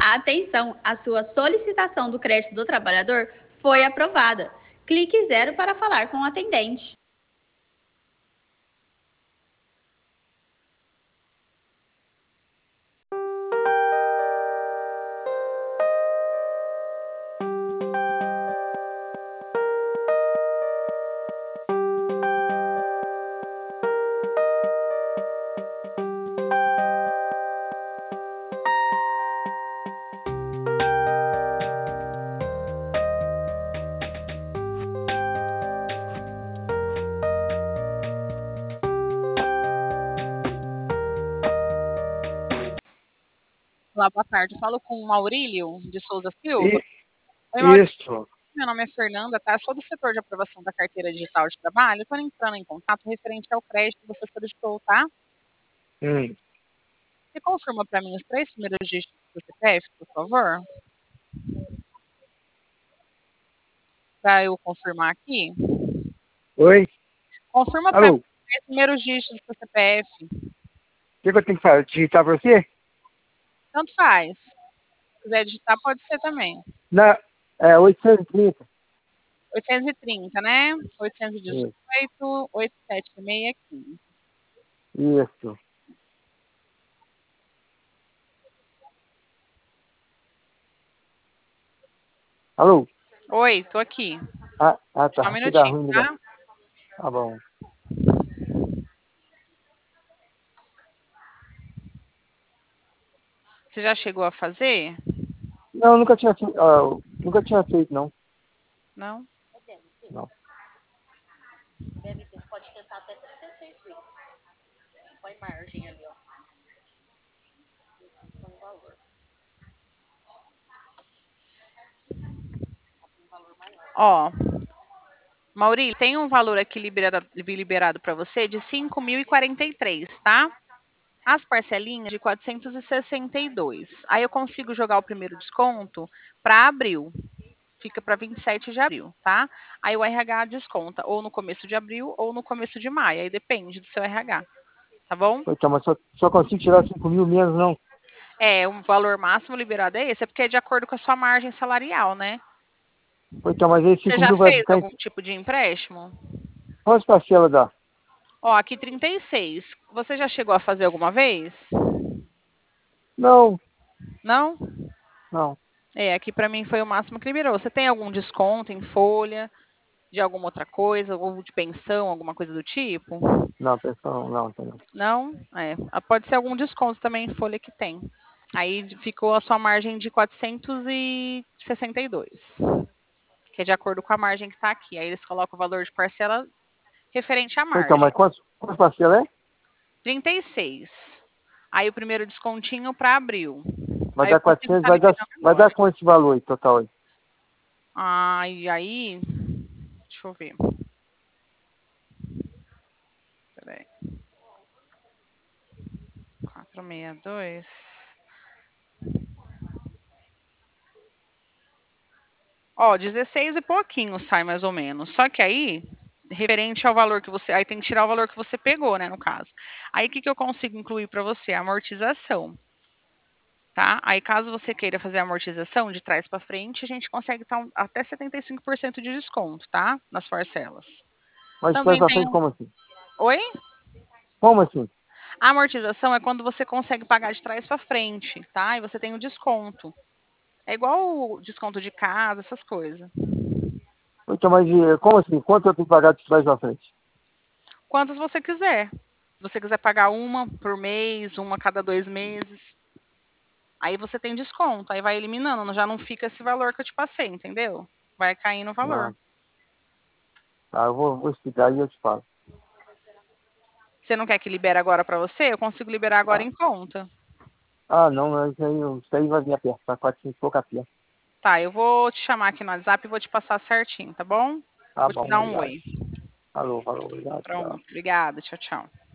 Atenção, a sua solicitação do crédito do trabalhador foi aprovada. Clique 0 para falar com o atendente. Olá, boa tarde. Falo com o Maurílio de Souza Silva. Oi, Maurílio. Isso. Meu nome é Fernanda, tá? Sou do setor de aprovação da carteira digital de trabalho. Estou entrando em contato referente ao crédito que você solicitou, tá? Você confirma para mim os 3 primeiros dígitos do CPF, por favor? Para eu confirmar aqui. Oi? Confirma para mim Alô? os 3 primeiros dígitos do CPF. O que eu tenho que fazer? Digitar pra você? Tanto faz. Se quiser digitar, pode ser também. Não, é 830. 830, né? Isso. 818, 87615. Isso. Alô? Oi, tô aqui. Tá. Só um Aqui dá minutinho, ruim ligar. tá? Tá bom. Você já chegou a fazer? Não, nunca tinha feito, não. Não? Não. Deve ter, pode tentar até 36 vezes. Põe margem ali, ó. Põe o valor. Ó, Maurílio, tem um valor aqui liberado para você de 5.043, tá? As parcelinhas de 462. Aí eu consigo jogar o primeiro desconto para abril. Fica para 27 de abril, tá? Aí o RH desconta ou no começo de abril ou no começo de maio. Aí depende do seu RH, tá bom? Então, mas só consigo tirar 5 mil menos, não. É, o valor máximo liberado é esse, é porque é de acordo com a sua margem salarial, né? Então, mas aí Você 5 já mil vai fez ficar em... algum tipo de empréstimo? Quantas parcelas dá? Ó, aqui 36. Você já chegou a fazer alguma vez? Não, Não? não. É, aqui para mim foi o máximo que liberou. Você tem algum desconto em folha de alguma outra coisa, ou de pensão, alguma coisa do tipo? Não, pessoal, não, tem não. Não? É. Pode ser algum desconto também em folha que tem. Aí ficou a sua margem de 462, que é de acordo com a margem que está aqui. Aí eles colocam o valor de parcela referente à Então, margem. mas quantas parcelas é? 36. Aí o primeiro descontinho para abril. Vai Aí eu dar consigo 400, estar liberando vai dar agora. quanto esse valor aí, total aí? Ah, e aí, deixa eu ver. Peraí. 462. Ó, 16 e pouquinho sai mais ou menos. Só que aí, referente ao valor que você. Aí tem que tirar o valor que você pegou, né, no caso. Aí o que, que eu consigo incluir para você? A amortização. Tá? Aí, caso você queira fazer a amortização de trás para frente, a gente consegue estar até 75% de desconto, tá? Nas parcelas. Mas de trás Também pra tem. frente, como assim? Oi? Como assim? A amortização é quando você consegue pagar de trás para frente, tá? E você tem o desconto. É igual o desconto de casa, essas coisas. Então, mas como assim? Quanto eu tenho que pagar de trás pra frente? Quantas você quiser. Se você quiser pagar uma por mês, uma a cada 2 meses, aí você tem desconto. Aí vai eliminando, já não fica esse valor que eu te passei, entendeu? Vai caindo o Ah, valor. tá, eu vou explicar e eu te falo. Você não quer que libere agora para você? Eu consigo liberar agora Ah, em conta. não, mas isso aí vai me apertar, 400 e pouca pia. Tá, eu vou te chamar aqui no WhatsApp e vou te passar certinho, tá bom? Tá Vou te bom, dar um obrigado. oi. Falou, obrigado, tchau. Pronto, obrigada. Tchau, tchau.